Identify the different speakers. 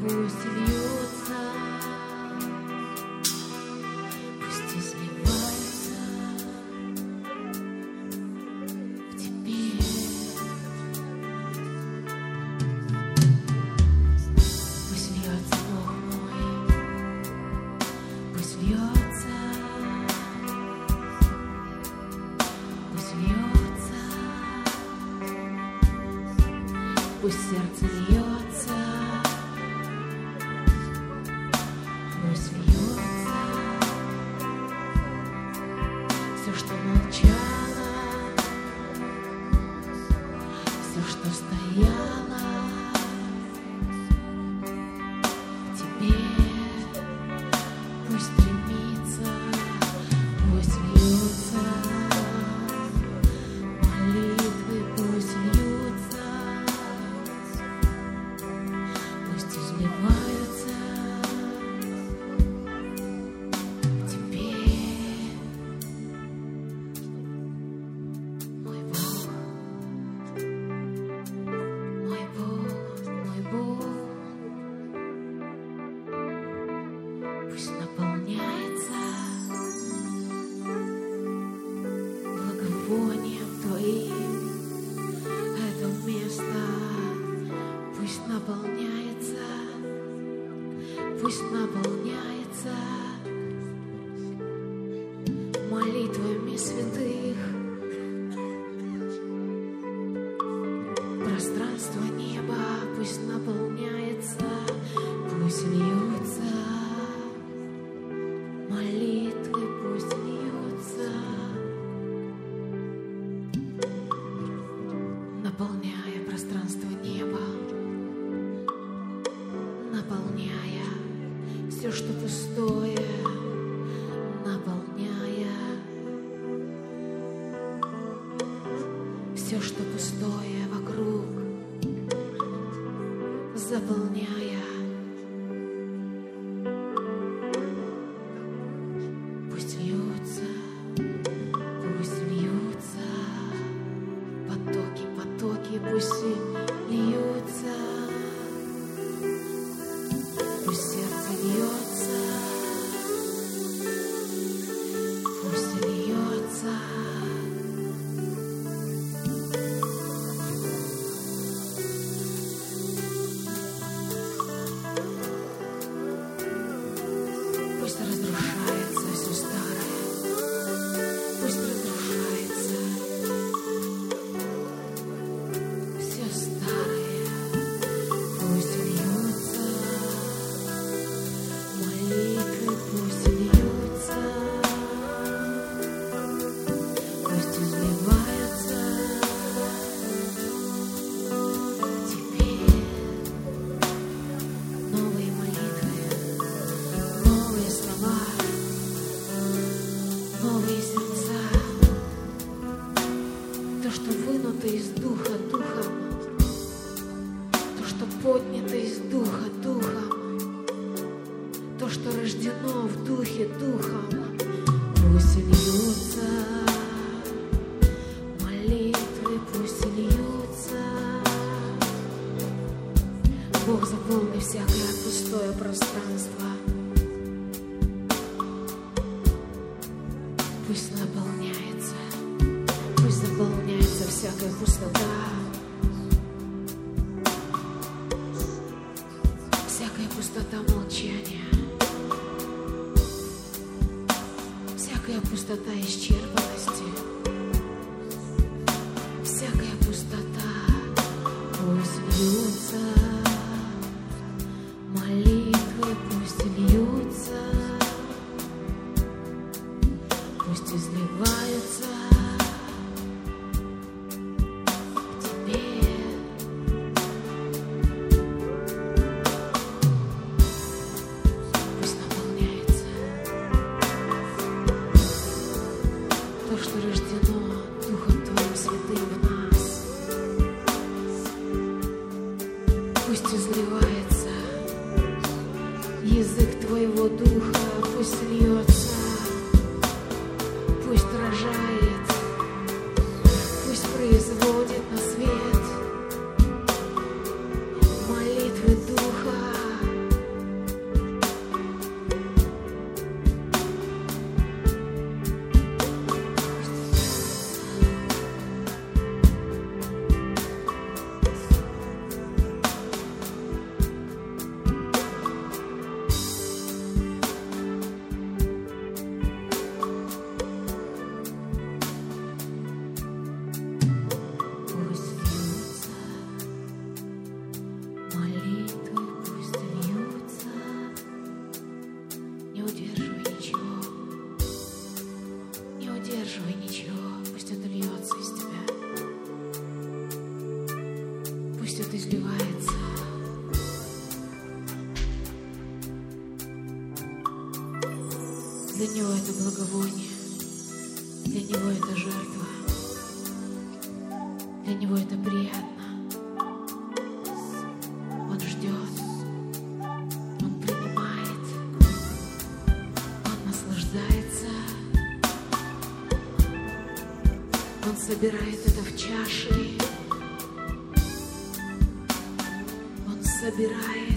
Speaker 1: пусть льются, пусть изливаются в тебе. Пусть льется, Бог мой, пусть льется, пусть льется, пусть сердце льется, пусть льется все, что молчало, все, что стояло в тебе, пусть стремится, пусть льются молитвы, пусть льются, пусть изливаются в тебе, мой Бог, мой Бог, мой Бог. Пусть наполняется благовонием Твоим это место, пусть наполняется, пусть наполняется молитвами святых, пространство неба пусть наполняется, пусть льются молитвы, пусть льются, наполняя пространство неба, наполняя все, что пустое, наполняя все, что пустое вокруг, заполняя. Пусть льются потоки, потоки, пусть льются, пусть сердце льется, пусть льется. Пусть разрушается все старое, пусть разрушается все старое, пусть льются молитвы, пусть льются, пусть изливаются теперь новые молитвы, новые слова, новые сердца, то, что вынуто из духа духом, то, что поднято из духа духом, то, что рождено в духе духом, пусть льются молитвы, пусть льются. Бог, заполни всякое пустое пространство. Пусть наполняется, пусть заполняется всякая пустота, всякая пустота молчания, всякая пустота исчерпанности, всякая пустота, пусть льются молитвы, пусть льются, пусть изливаются в тебе. Пусть наполняется то, что рождено Духом Твоим Святым в нас. Пусть изливается язык Твоего Духа, пусть льется, пусть рожает, пусть производит на свет молитвы Духа, Пусть это изливается. Для Него это благовоние, для Него это жертва, для Него это приятно. Он ждет, Он принимает, Он наслаждается, Он собирает это в чаши, Он собирает.